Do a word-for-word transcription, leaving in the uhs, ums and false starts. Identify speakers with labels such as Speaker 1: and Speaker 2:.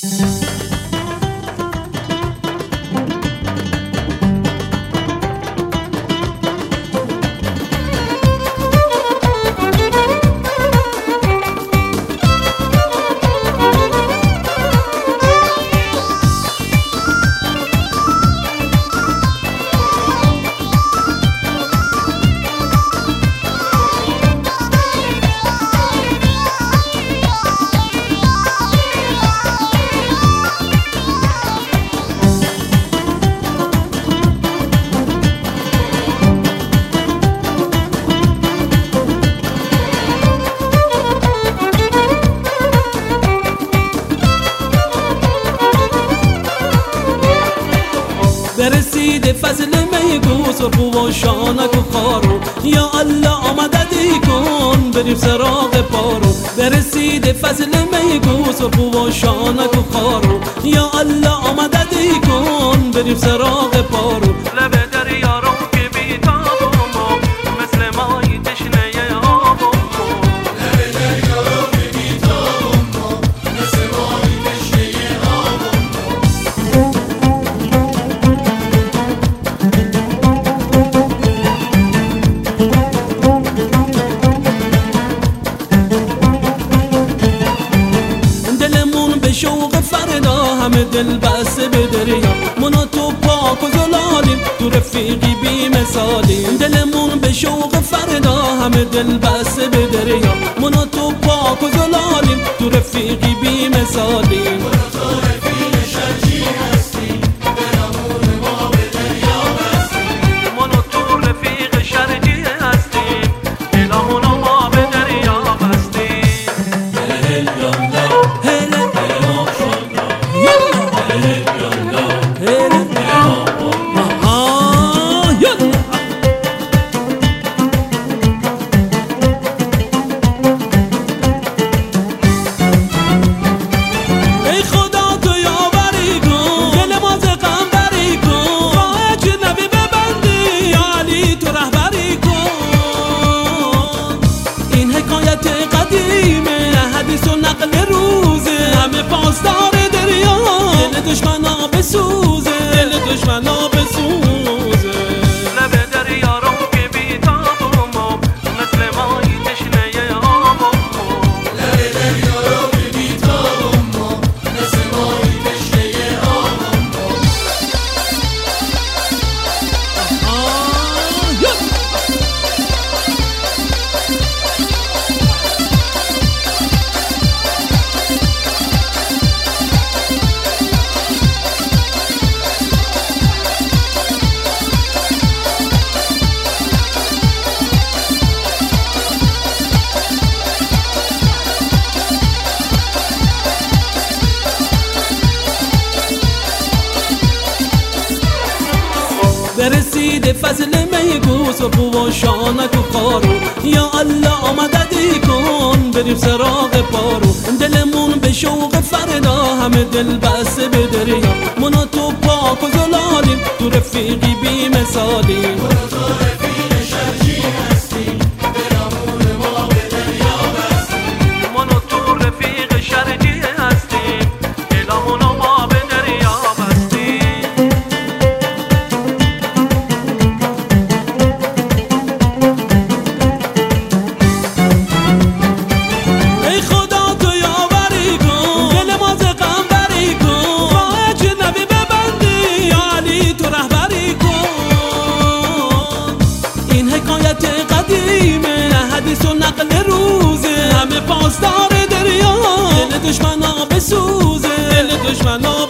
Speaker 1: برسید فضل میگو سرخو و شانک و خارو، یا الله مددی کن بریم سراغ پارو. برسید فضل میگو سرخو و شانک و خارو، یا الله مددی کن بریم سراغ پارو. لب دریا رو که بیتاب ما مثل مای تشنه آب ما،
Speaker 2: لب دریا رو که بیتاب ما مثل مای تشنه آب ما.
Speaker 1: دلمون به شوق فردا همه دل بسته به دریا، منا تو پاک و زلالیم تو رفیقی بی مثالیم. دلمون به شوق فردا همه دل بسته به دریا، منا تو پاک و زلالیم تو رفیقی بی مثالیم. دشمنا بسوزه، دل دشمنا بسوزه. لب دریا رو که بیتاب ما مثل مای تشنه آب ما،
Speaker 2: لب دریا رو که بیتاب ما مثل مای تشنه آب ما.
Speaker 1: برسید فضل میگو سرخو و شانک و خارو، یا الله مددی کن بریم سراغ پارو. دلمون به شوق فردا همه دل بسته به دریا، منا تو پاک و زلالیم تو رفیقی بی مثالیم. پاسدار دریا، دل دشمنا بسوزه، دل دشمنا